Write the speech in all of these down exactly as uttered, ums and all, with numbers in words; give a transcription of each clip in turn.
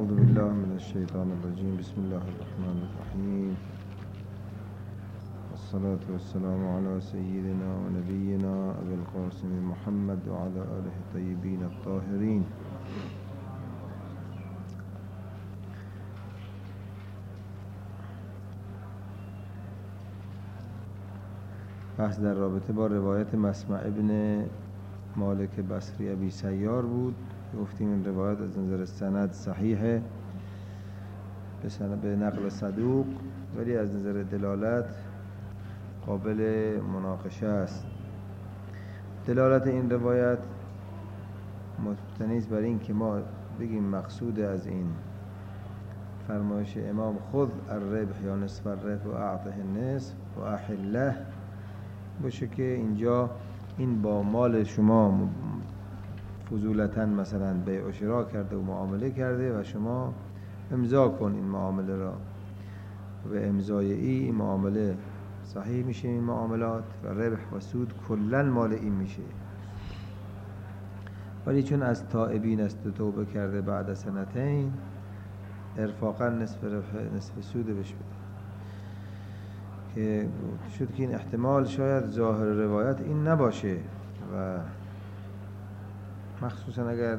أعوذ بالله من الشيطان الرجيم. بسم الله الرحمن الرحيم. والصلاة والسلام على سيدنا ونبينا أبي القاسم محمد وعلى آله الطيبين الطاهرين. بحث در رابطه با روایت مسمع ابن مالک بصری ابی سیار بود. گفتیم این روایت از نظر سند صحیحه به سند به نقل صدوق، ولی از نظر دلالت قابل مناقشه است. دلالت این روایت مبتنی است بر این که ما بگیم مقصود از این فرمایش امام خذ الربح یا نصف الربح و اعطه النصف و احله باشه که اینجا این با مال شما فضولتاً مثلا بیع و شراء کرده و معامله کرده و شما امضا کن این معامله را و امضای این معامله صحیح میشه. این معاملات و ربح و سود کلاً مال این میشه، ولی چون از تائبین است و توبه کرده بعد سنتین ارفاقاً نصف ربح نصف سود بشه بده. که شد که این احتمال شاید ظاهر روایت این نباشه و مخصوصا اگر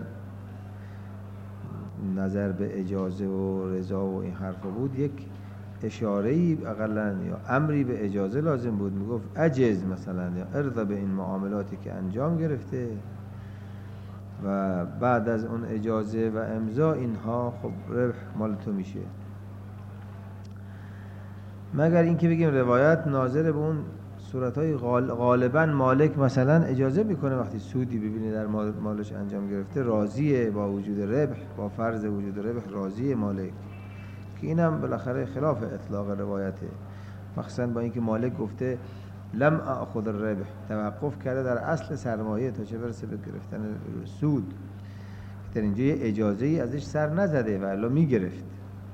نظر به اجازه و رضا و این حرفا بود، یک اشاره‌ای اقلاً یا امری به اجازه لازم بود. میگفت اجز مثلا یا ارضا به این معاملاتی که انجام گرفته و بعد از اون اجازه و امضا اینها خب ربح مال تو میشه. مگر اینکه بگیم روایت ناظر به اون صورتهای غالباً مالک مثلا اجازه میکنه وقتی سودی ببینه در مالش انجام گرفته راضیه با وجود ربح، با فرض وجود ربح راضیه مالک، که اینم بالاخره خلاف اطلاق روایته، مخصوصا با اینکه مالک گفته لم اخذ الربح، توقف کرده در اصل سرمایه تا چه برسه به گرفتن سود. در اینجا یه اجازه ای ازش سر نزده و الا میگرفت.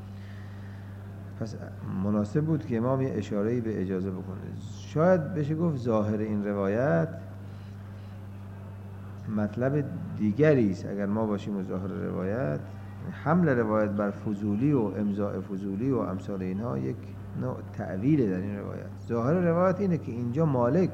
پس مناسب بود که امام یه اشاره‌ای به اجازه بکنه. شاید بشه گفت ظاهر این روایت مطلب دیگری است. اگر ما باشیم و ظاهر روایت حمل روایت بر فضولی و امضاء فضولی و امثال اینها یک نوع تعویل در این روایت. ظاهر روایت اینه که اینجا مالک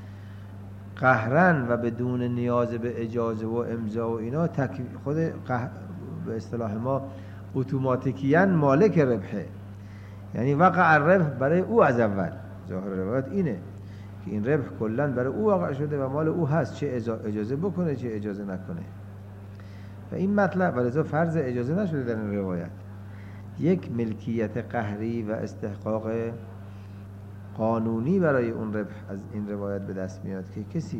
قهرن و بدون نیاز به اجازه و امضا و اینا تک خود قه... به اصطلاح ما اتوماتیکیاً مالک ربحه، یعنی وقع الربح برای او از اول. ظاهر روایت اینه که این ربح کلاً برای او واقع شده و مال او هست، چه اجازه بکنه چه اجازه نکنه. و این مطلب ولذا فرض اجازه نشده در این روایت. یک ملکیت قهری و استحقاق قانونی برای اون ربح از این روایت به دست میاد که کسی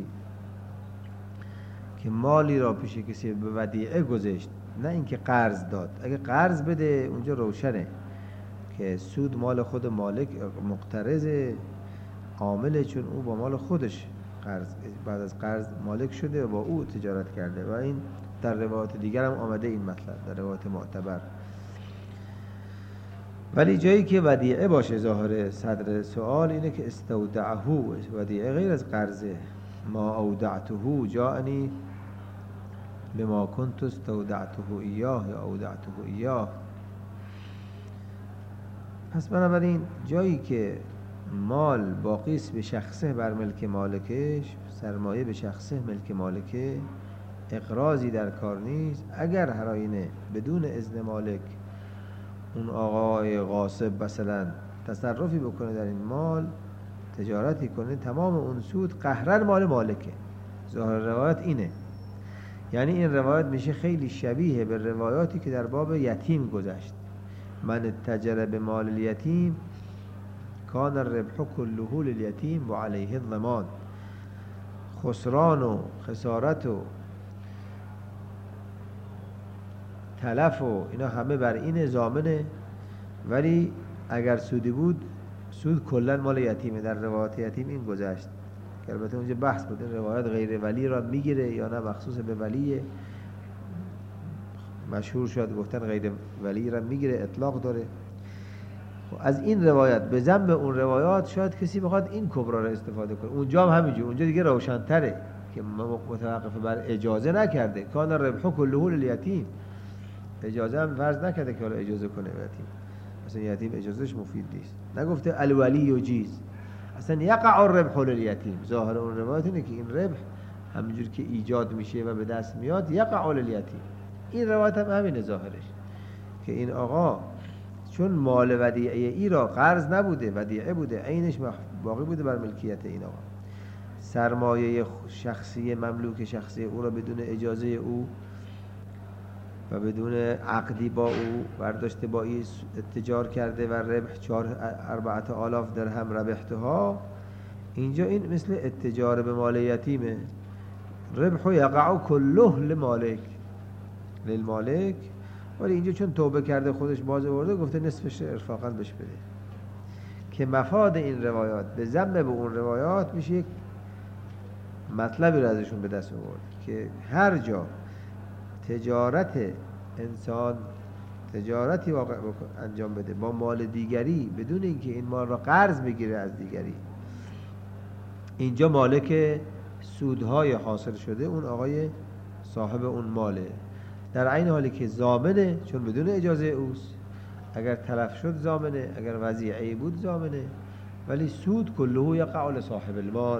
که مالی را پیش کسی به ودیعه گذاشت، نه اینکه قرض داد. اگه قرض بده اونجا روشنه که سود مال خود مالک مقترض عامله، چون او با مال خودش قرض بعد از قرض مالک شده و با او تجارت کرده و این در روایات دیگر هم آمده این مطلب در روایات معتبر. ولی جایی که ودیعه باشه ظاهر صدر سوال اینه که استودعه، ودیعه غیر از قرضه. ما اودعته جاءنی بما كنت استودعته ایاه یا اودعته ایاه. پس بنابراین جایی که مال باقیست به شخصه بر ملک مالکش، سرمایه به شخصه ملک مالکه، اقراضی در کار نیست، اگر هر آینه بدون اذن مالک اون آقای غاصب مثلا تصرفی بکنه در این مال، تجارتی کنه، تمام اون سود قهرن مال مالکه. ظاهر روایت اینه. یعنی این روایت میشه خیلی شبیه به روایاتی که در باب یتیم گذشت. من اتجر به مال الیتیم کان الربح كله للیتیم و علیه الضمان. خسران و خسارت و تلف و اینا همه بر این ضامنه، ولی اگر سودی بود سود کلا مال یتیمه. در روایت یتیم این گذشت که البته اونجا بحث بود این روایت غیر ولی را میگیره یا نه مخصوص به ولیه. مشهور شد گفتن غیر ولی را میگیره، اطلاق داره. از این روایت به ذنب اون روایات شاید کسی بخواد این کبرا را استفاده کنه. اونجا هم همینجوری، اونجا دیگه روشن‌تره که متوقف بر اجازه نکرده. کان الربح كله للیتیم، اجازه هم فرض نکرده که حالا اجازه کنه یتیم. مثلا یتیم اجازهش مفید نیست. نگفته الولی یجیز، اصلا یقع الربح للیتیم. ظاهر اون روایت اینه که این ربح همونجور که ایجاد میشه و به دست میاد یقع للیتیم. این روایت هم همینه ظاهرش، که این آقا چون مال ودیعه ای را قرض نبوده، ودیعه بوده، عینش باقی بوده بر ملکیت این آقا، سرمایه شخصی مملوک شخصی او را بدون اجازه او و بدون عقدی با او برداشته، با این اتجار کرده و ربح چهار اربعت آلاف درهم ربحتها. اینجا این مثل اتجار به مال یتیمه. ربح یقع کله لمالک للمالک، ولی اینجا چون توبه کرده خودش باز آورده گفته نصفش ارفاقا بهش بده، که مفاد این روایات به ضم به اون روایات میشه یک مطلبی رو ازشون به دست آورد که هر جا تجارت انسان تجارتی واقع انجام بده با مال دیگری بدون اینکه این مال را قرض بگیره از دیگری، اینجا مالک سودهای حاصل شده اون آقای صاحب اون ماله، در عین حالی که ضامنه چون بدون اجازه اوست، اگر تلف شد ضامنه، اگر وضیعه بود ضامنه، ولی سود کله یقع لصاحب المال.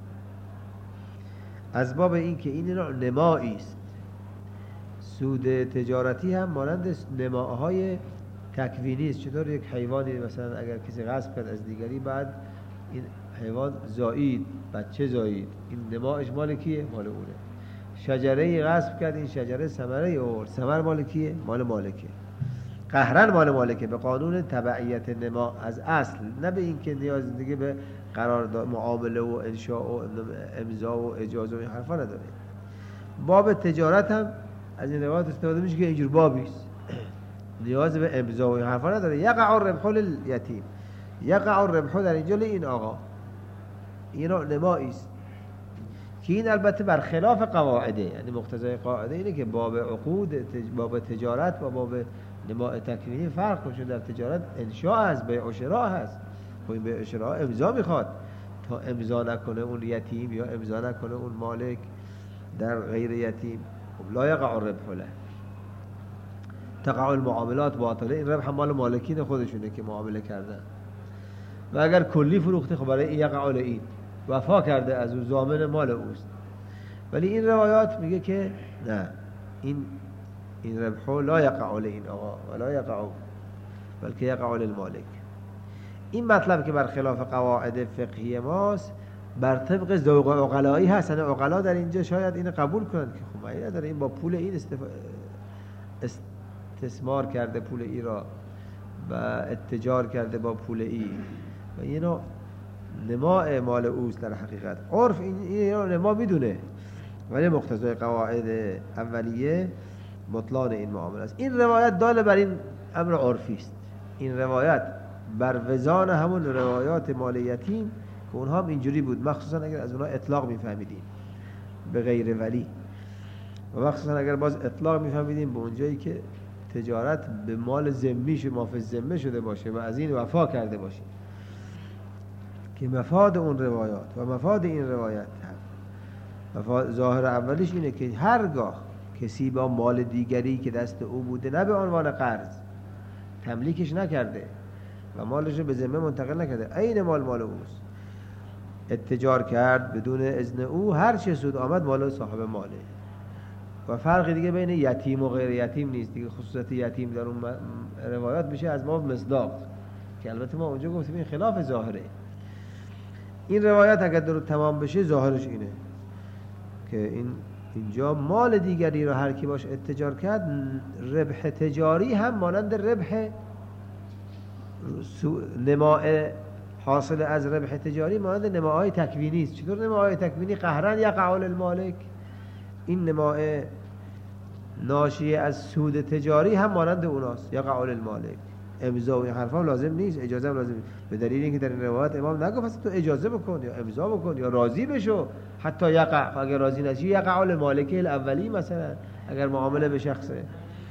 از باب این که این نوع نمایی است. سود تجارتی هم مانند نماهای تکوینی است. چطور یک حیوانی مثلا اگر کسی غصب کرد از دیگری، بعد این حیوان زایید، بچه زایید، این نمایش مال کیه؟ مال اونه. شجره غصب کرد، این شجره ثمره آورد، ثمر مال کیه؟ مال مالکه. قهرن مال مالکه به قانون تبعیت نما از اصل، نه به این که نیاز دیگه به قرارداد معامله و انشاء و امضا و اجازه و این حرفا نداره. باب تجارت هم از این روایت استفاده میشه که اینجور بابی است، نیاز به امضا و این حرفا نداره. یقع الربح للیتیم، یقع الربح در اینجا این آقا، این نوع نمایی است که این البته برخلاف قواعده، یعنی مقتضای قاعده اینه که باب عقود، باب تجارت و باب نماء تکوینی فرق کنه. چون در تجارت انشاء هست، بیع و شراء هست، خب این بیع و شراء امضا میخواد، تا امضا نکنه اون یتیم یا امضا نکنه اون مالک در غیر یتیم، خب لا یقع الربح له، تقع المعاملات باطله. این ربح مال مالکین خودشونه که معامله کردن، و اگر کلی فروخته خب برای یقع له، این وفا کرده از اون ضامن مال اوست. ولی این روایات میگه که نه، این این ربح لا یقع له این آقا ولا یقع، بلکه یقع للمالک. این مطلب که برخلاف قواعد فقهی ماست، بر طبق ذوق عقلایی هست. یعنی عقلا در اینجا شاید این قبول کنند که خب معنی نداره این با پول این استف... استثمار کرده پول ای را و اتجار کرده با پول ای، و اینو نماء مال اوست. در حقیقت عرف این اینو نما میدونه، ولی مقتضای قواعد اولیه بطلان این معامله است. این روایت دال بر این امر عرفی است. این روایت بر وزان همون روایات مال یتیم که اونها هم اینجوری بود، مخصوصا اگر از اونها اطلاق میفهمیدیم به غیر ولی، و مخصوصا اگر باز اطلاق میفهمیدیم به اونجایی که تجارت به مال ذمی شده، مافی ذمه شده باشه و از این وفا کرده باشه، که مفاد اون روایات و مفاد این روایت هم مفاد ظاهر اولیش اینه که هرگاه کسی با مال دیگری که دست او بوده، نه به عنوان قرض تملیکش نکرده و مالش رو به ذمه منتقل نکرده، عین مال مال اوست، اتجار کرد بدون اذن او، هر چه سود آمد مال صاحب ماله. و فرقی دیگه بین یتیم و غیر یتیم نیست دیگه. خصوصیت یتیم در اون روایات میشه از ما مصداق، که البته ما اونجا گفتیم این خلاف ظاهره. این روایت اگر در تمام بشه ظاهرش اینه که این اینجا مال دیگری رو هر کی باش اتجار کرد، ربح تجاری هم مانند ربح نماء حاصل از ربح تجاری مانند نماهای تکوینی است. چطور نماهای تکوینی؟ قهرن یقع للمالک. این نماء ناشی از سود تجاری هم مانند اوناست، یقع للمالک. امضا و این حرفا لازم نیست، اجازه هم لازم نیست، به دلیل اینکه در این روایت امام نگفت اصلا تو اجازه بکن یا امضا بکن یا راضی بشو، حتی یقع، اگر راضی نشی یقع للمالک الاولی، مثلا اگر معامله به شخصه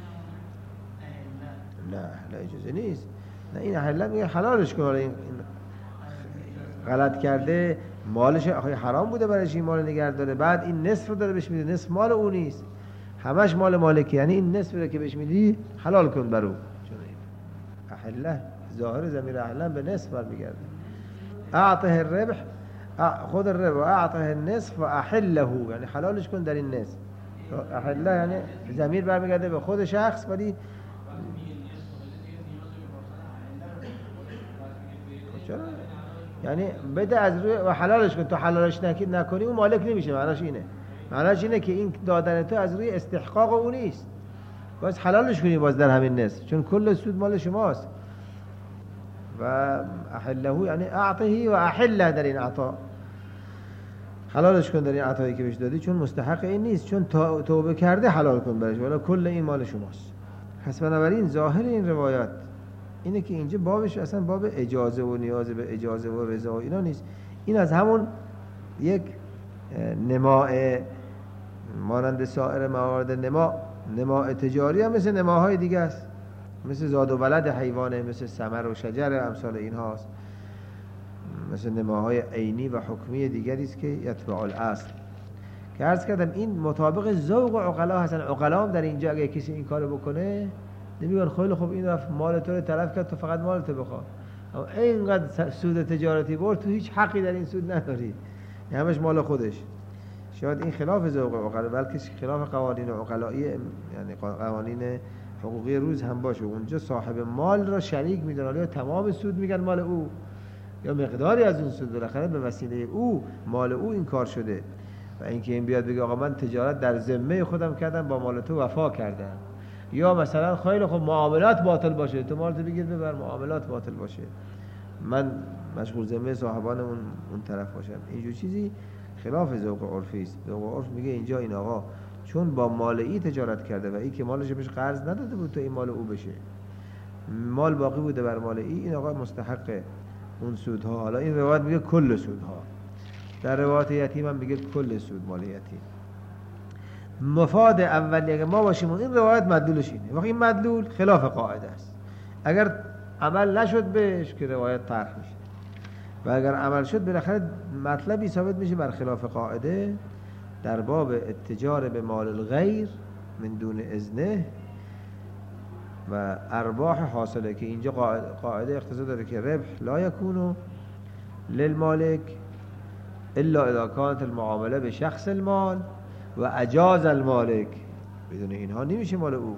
نه نه اجازه نیست، نه این حلال میگه حلالش کن، این غلط کرده، مالش حرام بوده برایش این مال نگه داره، بعد این نصف رو داره بهش میده، نصف مال اون نیست، همش مال مالکی، یعنی این نصف رو که بهش میدی حلال کن برو. چون احله ظاهر ضمیر احله به نصف برمیگرده. اعطه الربح، خود الربح و اعطه النصف و احله، یعنی حلالش کن در این نصف. احله یعنی ضمیر برمیگرده به خود شخص، ولی چرا؟ یعنی بده از روی و حلالش کن. تو حلالش نکید نکنی اون مالک نمیشه. معناش اینه معناش اینه که این دادن تو از روی استحقاق او نیست، باز حلالش کنی باز در همین نصف، چون کل سود مال شماست. و احله یعنی اعطه و احله، در این عطا حلالش کن در این عطایی که بهش دادی، چون مستحق این نیست، چون توبه کرده حلال کن برش، ولی کل این مال شماست. پس بنابراین ظاهر این روایات اینه که اینجا بابش اصلا باب اجازه و نیاز به اجازه و رضا و اینا نیست. این از همون یک نماء مانند سایر موارد نما، نماء تجاری هم مثل نماهای دیگه است، مثل زاد و ولد حیوانه، مثل ثمر و شجر امثال این هاست، مثل نماهای عینی و حکمی دیگری است که یتبع الاصل. که عرض کردم این مطابق ذوق عقلا هستن. عقلا هم در اینجا اگه کسی این کارو بکنه نمیگن خیلی خوب این رفت مال تو رو تلف کرد، تو فقط مال تو بخواه، اما اینقدر سود تجارتی برد تو هیچ حقی در این سود نداری، همش مال خودش. شاید این خلاف ذوق عقلا، بلکه خلاف قوانین عقلایی، یعنی قوانین حقوقی روز هم باشه. اونجا صاحب مال را شریک میدونن، یا تمام سود میگن مال او، یا مقداری از اون سود بالاخره به وسیله او مال او این کار شده. و اینکه این بیاد بگه آقا من تجارت در ذمه خودم کردم، با مال تو وفا کردم، یا مثلا خیلی خب معاملات باطل باشه، تو مال تو بگیر ببر، معاملات باطل باشه، من مشغول ذمه صاحبان اون اون طرف باشم، اینجور چیزی خلاف ذوق عرفی است. ذوق عرف میگه اینجا این آقا چون با مال ای تجارت کرده و ای که مالش بهش قرض نداده بود تو این مال او بشه، مال باقی بوده بر مال ای، این آقا مستحق اون سودها. حالا این روایت میگه کل سودها، در روایت یتیم هم میگه کل سود مال یتیم. مفاد اولی اگه ما باشیم این روایت مدلولش اینه، وقتی این مدلول خلاف قاعده است، اگر عمل نشد بهش که روایت طرح میشه، و اگر عمل شد بالاخره مطلبی ثابت میشه بر خلاف قاعده در باب اتجار به مال الغیر من دون اذنه و ارباح حاصله، که اینجا قاعده اقتضا داره که ربح لا یکونو للمالک الا اذا كانت المعامله به شخص المال و اجاز المالک، بدون اینها نمیشه مال او.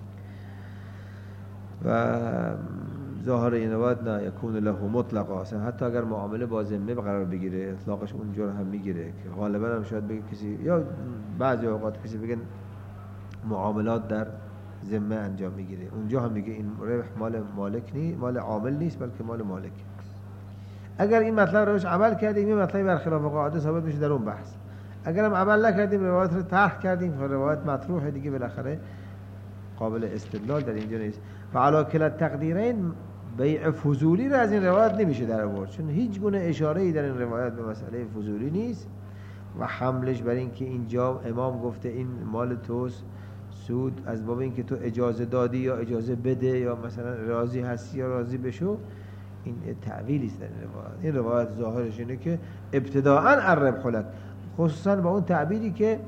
و ظاهر این روایت نه یکون له مطلقا، اصلا حتی اگر معامله با ذمه قرار بگیره اطلاقش اونجا هم میگیره، که غالبا هم شاید بگه کسی، یا بعضی اوقات کسی بگن معاملات در ذمه انجام میگیره، اونجا هم میگه این ربح مال مالک نیست، مال عامل نیست بلکه مال مالک. اگر این مطلب روش عمل کردیم این مطلب برخلاف قاعده ثابت میشه در اون بحث. اگر هم عمل نکردیم روایت رو طرح کردیم، روایت مطروحه دیگه، بالاخره قابل استدلال در اینجا نیست. و علی کلا تقدیرین بیع فضولی رو از این روایت نمیشه در آورد، چون هیچ گونه اشاره‌ای در این روایت به مسئله فضولی نیست و حملش بر این که اینجا امام گفته این مال توست، سود از باب این که تو اجازه دادی یا اجازه بده یا مثلا راضی هستی یا راضی بشو، این تعویلی است در این روایت. این روایت ظاهرش اینه که ابتداءً الربح لک، خصوصا با اون تعبیری که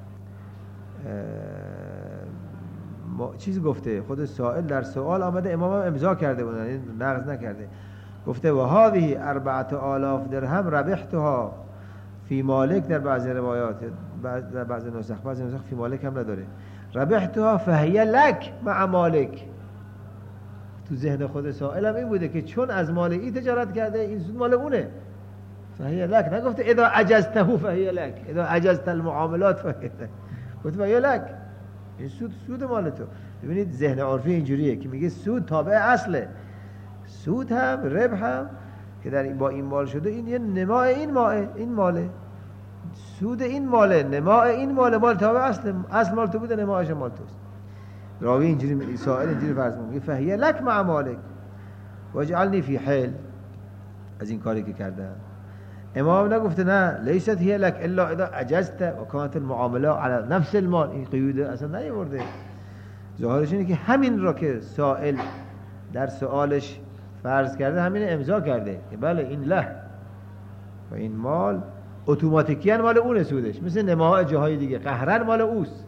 چیز گفته خود سائل در سوال آمده، امام هم امضا کرده بودن، این نقض نکرده، گفته و هذه اربعة آلاف درهم ربحتها فی مالک، در بعضی روایات، در بعضی نسخ، بعضی نسخ فی مالک هم نداره، ربحتها فهی لک مع مالک. تو ذهن خود سائل هم این بوده که چون از مال ای تجارت کرده این سود مال اونه، فهی لک، نگفته اذا عجزته فهی لک، اذا عجزت المعاملات فهی لک، گفته فهی لک، این سود سود مال تو. ببینید ذهن عرفی اینجوریه که میگه سود تابع اصله، سود هم ربح هم که در با این مال شده این یه نماء این ماله، این ماله، سود این ماله، نماء این ماله، مال تابع اصل، اصل مال تو بوده، نماءش مال توست. راوی اینجوری، سائل اینجوری فرض می‌کنه فهیه لک مع مالک واجعلنی فی حل، از این کاری که کردم. امام نگفته نه لیست هی لک الا اذا عجزت و کانت المعامله علی نفس المال، این قیود اصلا نیورده. ظاهرش اینه که همین را که سائل در سوالش فرض کرده همین امضا کرده که بله این له و این مال اتوماتیکیاً مال اونه، سودش مثل نماهای جاهای دیگه قهرن مال اوست،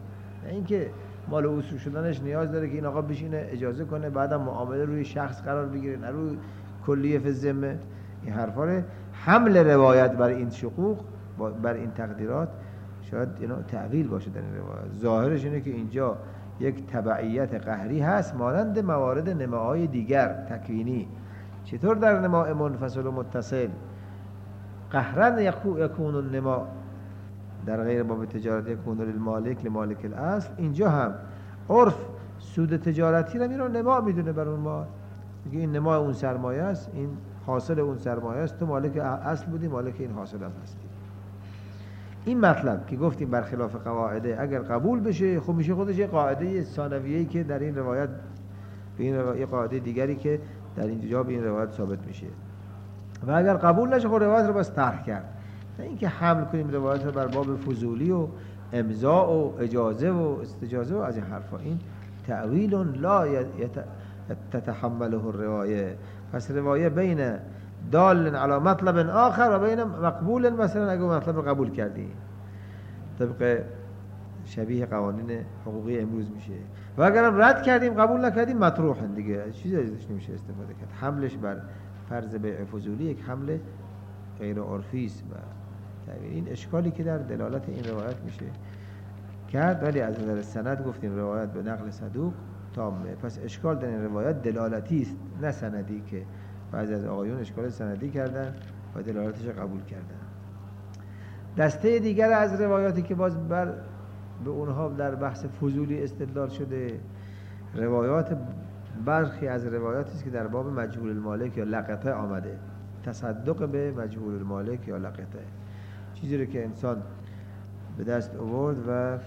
اینکه مال اصول شدنش نیاز داره که این آقا بشینه اجازه کنه بعدم معامله روی شخص قرار بگیره نه روی کلیه فی الذمه. این حرفا رو حمل روایت بر این شقوق بر این تقدیرات شاید اینا تعویل باشه در این روایت. ظاهرش اینه که اینجا یک تبعیت قهری هست مانند موارد نماهای دیگر تکوینی. چطور در نماء منفصل و متصل قهرن یکون النما در غیر باب تجارت یکون للمالک لمالک الاصل، اینجا هم عرف سود تجارتی رو میرون نما میدونه بر اون مال، میگه این نما اون سرمایه است، این حاصل اون سرمایه است، تو مالک اصل بودی مالک این حاصل هم هستی. این مطلب که گفتیم برخلاف قواعده اگر قبول بشه خب میشه خودش یه قاعده ثانویه‌ای که در این روایت به این روایت یه قاعده دیگری که در اینجا به این روایت ثابت میشه. و اگر قبول نشه خب روایت رو بس طرح کرد، نه اینکه حمل کنیم روایت رو بر باب فضولی و امضاء و اجازه و استجازه و از این حرفا. این تأویل لا تتحمله الروایه. پس روایه بین دال علی مطلب آخر و بین مقبول، مثلا اگه مطلب رو قبول کردی طبق شبیه قوانین حقوقی امروز میشه، و اگرم رد کردیم قبول نکردیم مطروح دیگه، چیزی ازش نمیشه استفاده کرد. حملش بر فرض بیع فضولی یک حمل غیر عرفی است و این اشکالی که در دلالت این روایت میشه کرد. ولی از نظر سند گفتیم روایت به نقل صدوق تامه، پس اشکال در این روایت دلالتی است نه سندی که بعضی از آقایون اشکال سندی کردن و دلالتش قبول کردن. دسته دیگر از روایاتی که باز بر به اونها در بحث فضولی استدلال شده، روایات برخی از روایاتی است که در باب مجهول المالک یا لقطه آمده، تصدق به مجهول المالک یا لقطه، چیزی رو که انسان به دست آورد و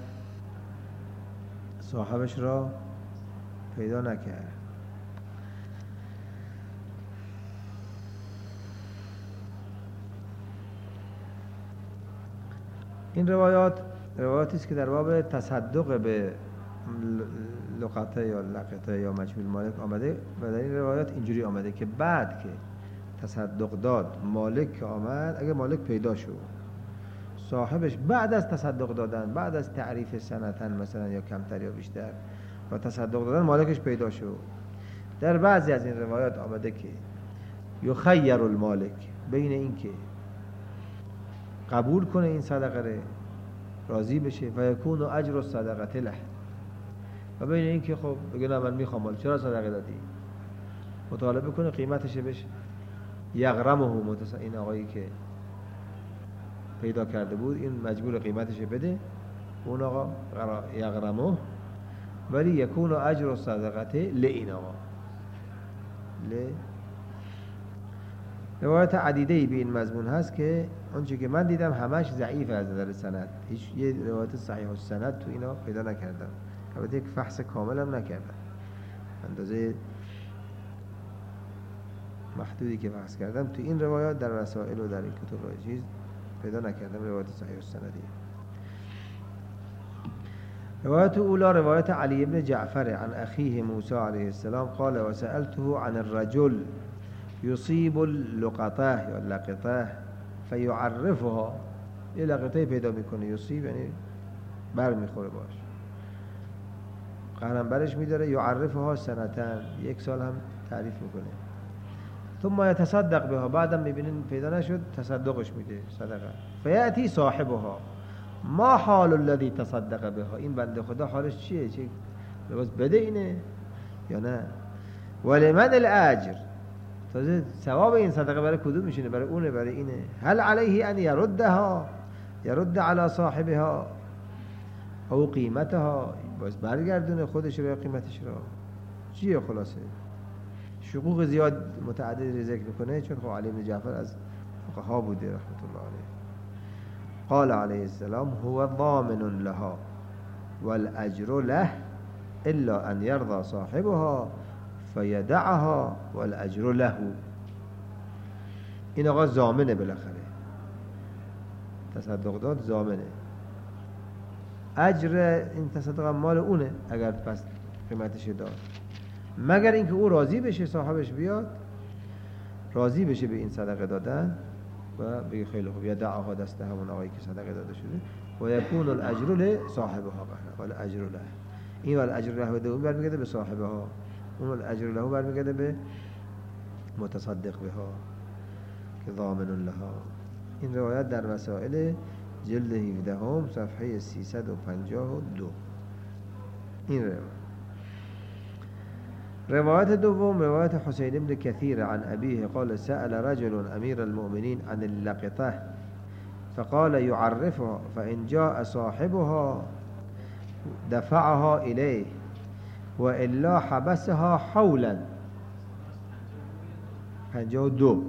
صاحبش را پیدا نکرد. این روایات روایاتی است که در باب تصدق به لقطه یا لقطه یا مجهول مالک آمده و در این روایات اینجوری آمده که بعد که تصدق داد مالک که آمد، اگر مالک پیدا شد صاحبش بعد از تصدق دادن، بعد از تعریف سنتن مثلا یا کمتر یا بیشتر و تصدق دادن مالکش پیدا شد. در بعضی از این روایات آمده که یخیر المالک بین این که قبول کنه این صدقه رو راضی بشه و یکون اجر الصدقه له، و بین این که خب بگه نه من میخوام مال چرا صدقه دادی، مطالبه کنه قیمتش بشه. یغرمه متص این آقایی که پیدا کرده بود این مجبور قیمتش بده، اون آقا یغرمه، ولی یکون اجر الصدقه لئین آقا ل روایت عدیده‌ای به این مضمون هست که اونچه که من دیدم همش ضعیف از نظر سند، هیچ یه روایت صحیح السند تو اینا پیدا نکردم، البته یک فحص کامل هم نکردم، اندازه محدودی که بحث کردم تو این روایات در رسائل و در این کتب و چیز پیدا نکردم روایت صحیح السندی. روایت اولا روایت علی بن جعفر عن اخیه موسی علیه السلام قال و سألته عن الرجل یصیب اللقطه یا لقطه فیعرفها، یه لقطه پیدا میکنه، یصیب یعنی بر میخوره باش، قهرم برش میداره، یعرفها سنتن یک سال هم تعریف میکنه، ثم یتصدق بها، بعدم میبینین پیدا نشد تصدقش میده صدقه، فیأتی صاحبها ما حال الذی تصدق بها، این بنده خدا حالش چیه، چه لباس بده اینه یا نه، ولمن الاجر، تازه ثواب این صدقه برای کدوم میشینه، برای اونه برای اینه، هل علیه ان یردها یرد علی صاحبها او قیمتها، باز برگردونه خودش رو یا قیمتش رو، چیه خلاصه شقوق زیاد متعدد ذکر میکنه، چون خب علی بن جعفر از فقها بوده رحمت الله علیه. قال علیه السلام هو ضامن لها والاجر له الا ان يرضى صاحبها فیدعها والاجر له، این آقا ضامنه، بالاخره تصدق داد ضامنه، اجر این تصدق مال اونه اگر پس قیمتش داد، مگر اینکه او راضی بشه، صاحبش بیاد راضی بشه به این صدقه دادن و بگه خیلی خوب یدعها، دست همون آقایی که صدقه داده شده و یکون الاجر لصاحبها و الاجر له. این و الاجر له و دوم برمیگرده به صاحبها، اون الاجر له برمیگرده به متصدق بها که ضامن لها. این روایت در مسائل جلد هفده هم صفحه سیصد و پنجاه و دو. این روایت روایت دوم روایت حسین بن كثير عن أبيه قال سأل رجل أمير المؤمنين عن اللقطة فقال يعرفها فإن جاء صاحبها دفعها إليه وإلا حبسها حولا. پنجاه و دو.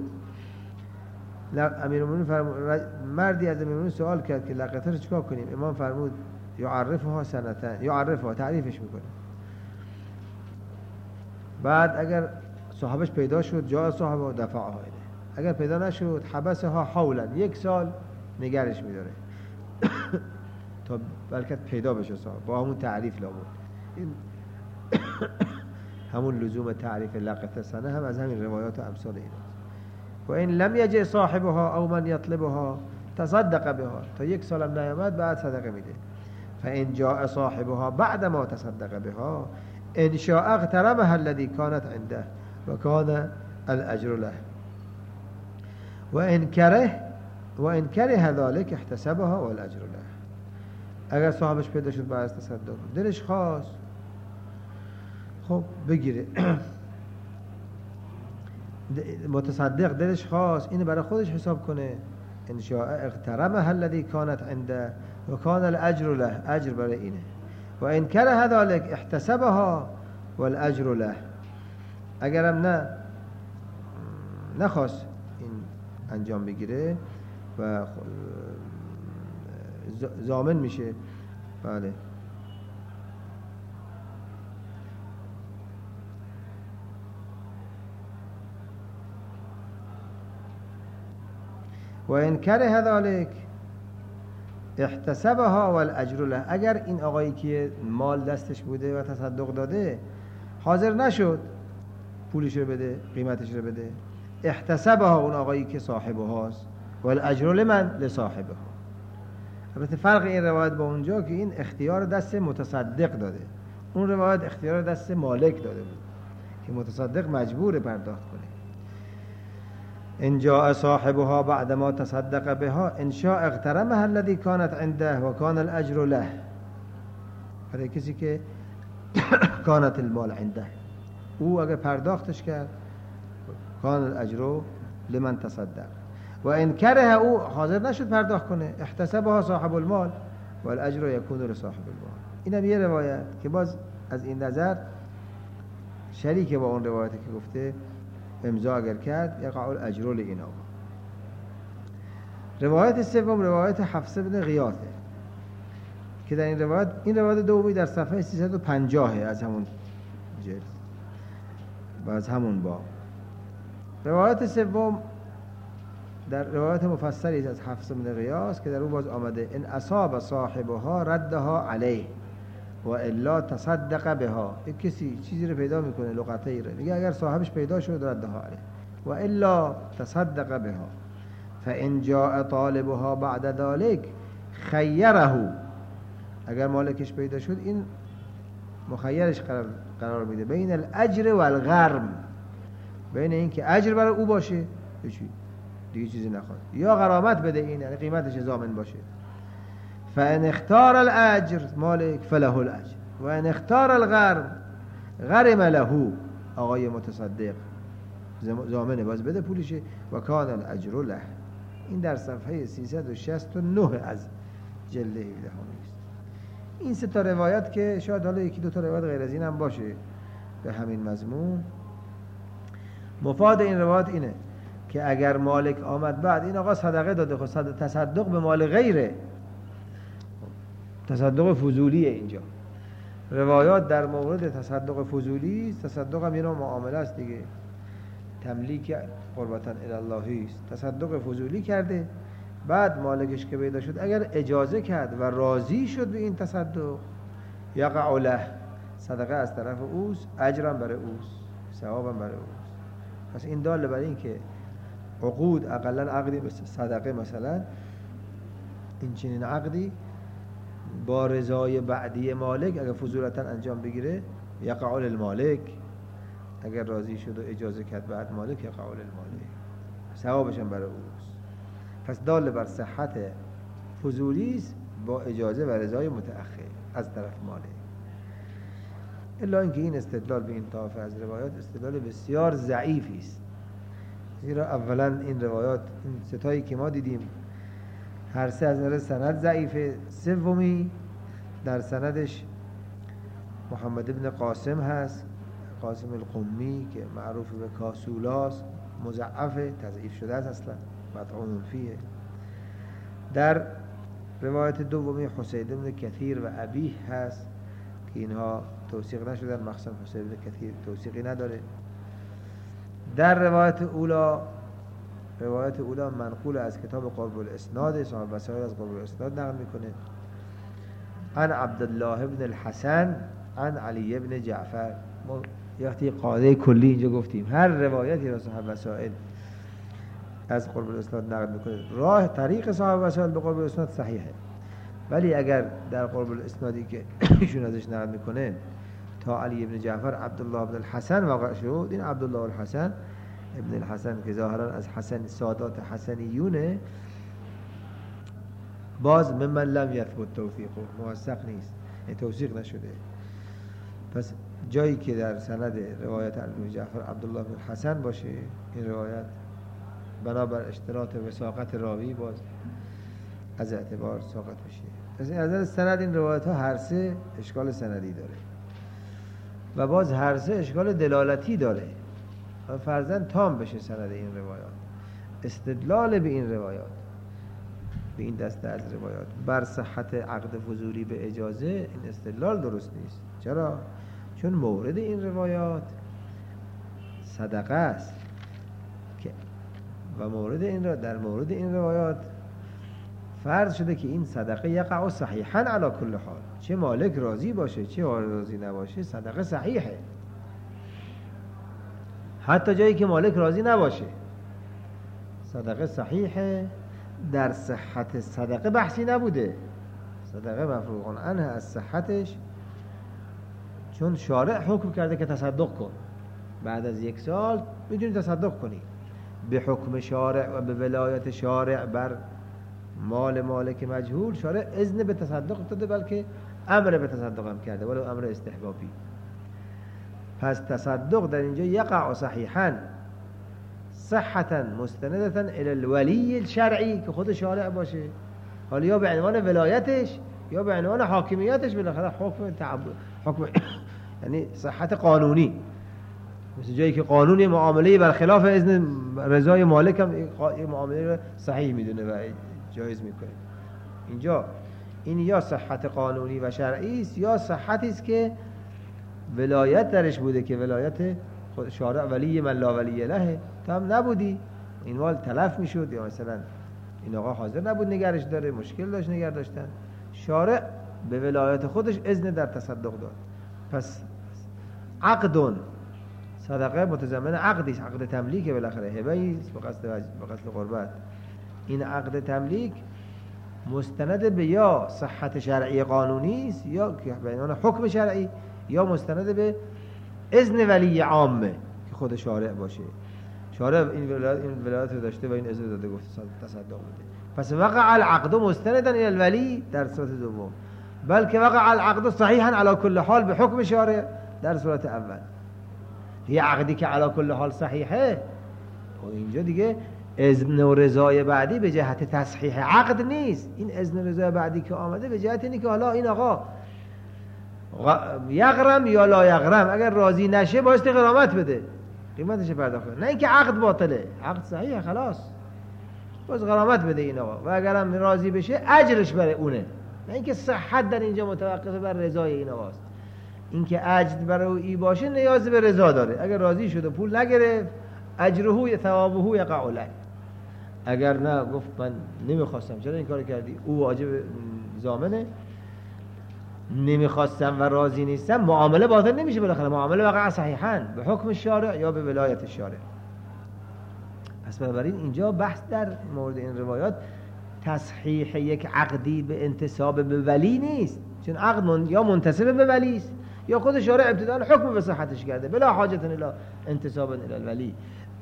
امیر المؤمنین فرمود، مردی از امیر المؤمنین سوال کرد که لقطه رو چیکار کنیم؟ امام فرمود یعرفها سنتن، یعرفها تعریفش میکنه، بعد اگر صاحبش پیدا شد جا صاحب دفعها الیه، اگر پیدا نشد حبسها حولا، یک سال نگرش میداره تا بلکه پیدا بشه صاحب با همون تعریف لابد. این همون لزوم تعریف لقطه سنه هم از همین روایات و امثال این. و این لم یجئ صاحبها او من یطلبها تصدق بها، تا یک سالم نیامد بعد صدقه میده. فان جاء صاحبها بعد ما تصدق بها ان شاء اغترمها الذي كانت عنده و كان الاجر له و ان کره و ان کره ذلك احتسبها والاجر له. اگر صاحبش پیدا شد بعد از تصدق دلش خواست خب بگیره، متصدق دلش خواست اینو برای خودش حساب کنه، ان شاء اغترمها الذي كانت عنده و كان الاجر له، اجر برای اینه. و ان کره ذلك احتسبها والاجر له. اگرم نه نخواست این انجام بگیره و ضامن میشه. بله. و ان کره ذلك احتسبها والاجر له. اگر این آقایی که مال دستش بوده و تصدق داده حاضر نشد پولش رو بده، قیمتش رو بده، احتسبها اون آقایی که صاحبه هاست، والاجر لمن لصاحبه. البته فرق این روایت با اونجا که این اختیار دست متصدق داده، اون روایت اختیار دست مالک داده بود که متصدق مجبور پرداخت کنه. ان جاء صاحبها بعد ما تصدق بها ان شاء اغترمها الذي كانت عنده و كان الاجر له. برای کسی که کانت المال عنده، او اگر پرداختش کرد کان الاجر لمن تصدق. و ان کره او حاضر نشد پرداخت کنه احتسبها صاحب المال و الاجر یکون لصاحب المال. این هم یه روایت که باز از این نظر شریک با اون روایتی که گفته امضا اگر کرد یقع الاجر لاینا. روایت سوم روایت حفصه بن غیاثه که در این روایت، این روایت دومی در صفحه سیصد و پنجاه از همون جلد و از همون باب. روایت سوم در روایت مفصلی از حفصه بن غیاث که در اون باز آمده ان اصاب صاحبها ردها علیه و الا تصدق بها. یک کسی چیزی رو پیدا میکنه، لقطه‌ای رو، میگه اگر صاحبش پیدا شد ردها علیه و الا تصدق بها. فان جاء طالبها بعد ذلك خیره. اگر مالکش پیدا شد این مخیرش قرار, قرار میده بین الاجر و الغرم، بین این که اجر برای او باشه دیگه چیزی نخواد یا غرامت بده، این یعنی قیمتش ضامن باشه. فان اختار الاجر مالک فله الاجر و ان اختار الغرم غرم له. آقای متصدق ضامنه باز بده پولشه و کان الاجر له. این در صفحه سیصد و شصت و نه از جلد هفده است. این سه تا روایت که شاید حالا یکی دو تا روایت غیر از این هم باشه به همین مضمون، مفاد این روایت اینه که اگر مالک آمد بعد این آقا صدقه داده، خود تصدق به مال غیره، تصدق فضولیه. اینجا روایات در مورد تصدق فضولی، تصدق هم یه نوع معامله است دیگه، تملیک قربتاً الی است. تصدق فضولی کرده بعد مالکش که پیدا شد اگر اجازه کرد و راضی شد به این تصدق یقع له، صدقه از طرف اوست، اجرم برای اوست، ثوابم برای اوست. پس این داله بر این که عقود اقلا عقدی مثل صدقه مثلا این چنین عقدی با رضای بعدی مالک اگر فضولتا انجام بگیره یقع للمالک، اگر راضی شد و اجازه کرد بعد مالک یقع للمالک، ثوابش هم برای اوست. پس دال بر صحت فضولی است با اجازه و رضای متأخر از طرف مالک. الا اینکه این استدلال به این طایفه از روایات استدلال بسیار ضعیفی است، زیرا اولا این روایات این ستایی که ما دیدیم هر سه از نظر سند ضعیفه. سومی در سندش محمد ابن قاسم هست، قاسم القمی که معروف به کاسولاس، مضعفه، تضعیف شده است، اصلا مطعون فیه. در روایت دومی حسین ابن کثیر و ابیه هست که اینها توثیق نشدن، مخصوصا حسین ابن کثیر توثیقی نداره. در روایت اولا روایت اولا منقول از کتاب قرب الاسناد، صاحب وسائل از قرب الاسناد نقل میکنه، عن عبدالله ابن الحسن عن علی ابن جعفر. ما یه قاعده کلی اینجا گفتیم، هر روایتی را صاحب وسائل از قرب الاسناد نقل میکنه، راه طریق صاحب وسائل به قرب الاسناد صحیحه، ولی اگر در قرب الاسنادی که ایشون ازش نقل میکنه تا علی ابن جعفر عبدالله ابن الحسن واقع شد، این عبدالله الحسن ابن الحسن که ظاهرا از حسن سادات حسنیونه، باز ممن لم یثبت توثیقه، موثق نیست، این توثیق نشده. پس جایی که در سند روایت علی ابن جعفر عبدالله ابن الحسن باشه، این روایت بنابر اشتراط وثاقت راوی باز از اعتبار ساقط میشه. پس از نظر سند این روایت ها هر سه اشکال سندی داره و باز هر سه اشکال دلالتی داره. فرضاً تام بشه سند این روایات، استدلال به این روایات، به این دسته از روایات بر صحت عقد فضولی به اجازه، این استدلال درست نیست. چرا؟ چون مورد این روایات صدقه است که و مورد این را در مورد این روایات فرض شده که این صدقه یقع صحیحاً علی کل حال، چه مالک راضی باشه چه راضی نباشه صدقه صحیحه، حتی جایی که مالک راضی نباشه صدقه صحیحه. در صحت صدقه بحثی نبوده، صدقه مفروغ عنه از صحتش، چون شارع حکم کرده که تصدق کن، بعد از یک سال میتونی تصدق کنی به حکم شارع و به ولایت شارع بر مال مالک مجهول. شارع اذن به تصدق داده، بلکه امر به تصدق هم کرده، ولو امر استحبابی. پس تصدق در اینجا یقع صحیحاً صحتاً مستندتاً الی الولی الشرعی که خود شارع باشه، حالا یا به عنوان ولایتش یا به عنوان حاکمیتش، بالاخره حکم تعبد حکم یعنی صحت قانونی، مثل جایی که قانونی معامله برخلاف اذن رضای مالک هم این معامله رو صحیح میدونه و جایز میکنه. اینجا این یا صحت قانونی و شرعی است یا صحتی است که ولایت درش بوده، که ولایت خود شارع ولی من لا ولی له، تو هم نبودی، این مال تلف میشد، یا مثلا این آقا حاضر نبود نگرش داره، مشکل داشت نگر داشتن، شارع به ولایت خودش اذن در تصدق داد. پس عقدون صدقه متضمن عقدی است، عقد تملیک بالاخره، هبه است به قصد به قصد قربت. این عقد تملیک مستند به یا صحت شرعی قانونی است یا که به عنوان حکم شرعی، یا مستند به اذن ولی عامه که خود شارع باشه. شارع این ولایت این ولایت رو داشته و این اذن داده، گفت تصدق بده. پس وقع العقد مستندا الى الولی در صورت دوم، بلکه وقع العقد صحیحا علی کل حال به حکم شارع در صورت اول. یه عقدی که علی کل حال صحیحه و اینجا دیگه اذن و رضای بعدی به جهت تصحیح عقد نیست. این اذن رضای بعدی که آمده به جهت اینه که حالا این آقا یغرم یا لا یغرم، اگر راضی نشه بایستی غرامت بده، قیمتش پرداخت کنه، نه اینکه عقد باطله، عقد صحیحه خلاص، باز غرامت بده این آقا، و اگرم راضی بشه اجرش برای اونه، نه اینکه صحت در اینجا متوقف بر رضای این آقاست. اینکه اجر برای او ای باشه نیاز به رضا داره، اگر راضی شد و پول نگرفت اجره ثوابه یقع له، اگر نه گفت من نمیخواستم چرا این کار کردی، او واجب ضامنه، نمیخواستم و راضی نیستم، معامله باطل نمیشه، بالاخره معامله وقع صحیحاً به حکم شارع یا به ولایت شارع. پس بنابراین اینجا بحث در مورد این روایات تصحیح یک عقدی به انتساب به ولی نیست، چون عقد من یا منتسب به ولی است یا خود شارع ابتداء حکم به صحتش کرده بلا حاجت الی انتساب الی الولی.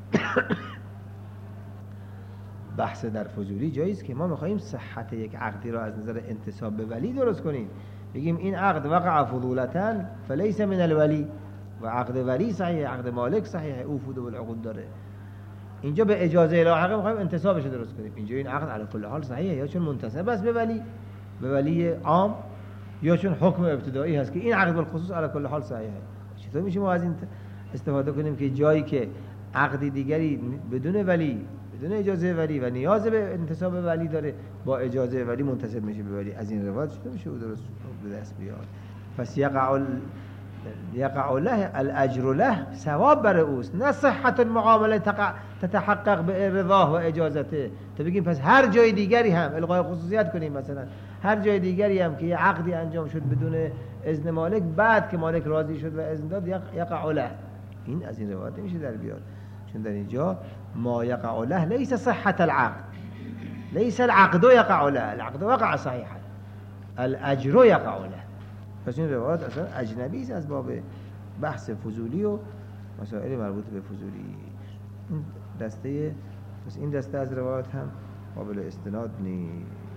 بحث در فضولی جایی است که ما می‌خوایم صحت یک عقدی را از نظر انتساب به ولی درست کنیم، بگیم این عقد وقع فضولتاً فلیس من الولی و عقد ولی صحیح، عقد مالک صحیح، او فضول العقود داره. اینجا به اجازه لاحقه می‌خوایم انتسابش رو درست کنیم. اینجا این عقد علی کل حال صحیحه، یا چون منتسب است به ولی به ولی عام، یا چون حکم ابتدایی هست که این عقد بالخصوص علی کل حال صحیحه. چطور میشه ما از این استفاده کنیم که جایی که عقدی دیگری بدون ولی، بدون اجازه ولی و نیاز به انتساب به ولی داره، با اجازه ولی منتسب میشه به ولی؟ از این روایت چطور میشه درست به دست بیاد؟ پس یقع یقع له الاجر له، ثواب برای اوست، نه صحت المعامله تتحقق به رضاه و اجازته. تو بگیم پس هر جای دیگری هم الغای خصوصیت کنیم، مثلا هر جای دیگری هم که یه عقدی انجام شد بدون اذن مالک، بعد که مالک راضی شد و اذن داد یقع له، این از این روایت نمیشه در بیاد، چون در اینجا ما یقع له لیس صحت العقد، لیس العقد یقع له، العقد وقع صحیحا، الاجر یقع له. پس این روایت اصلا اجنبی است از باب بحث فضولی و مسائل مربوط به فضولی. این دسته پس این دسته از روایت هم قابل استناد نیست.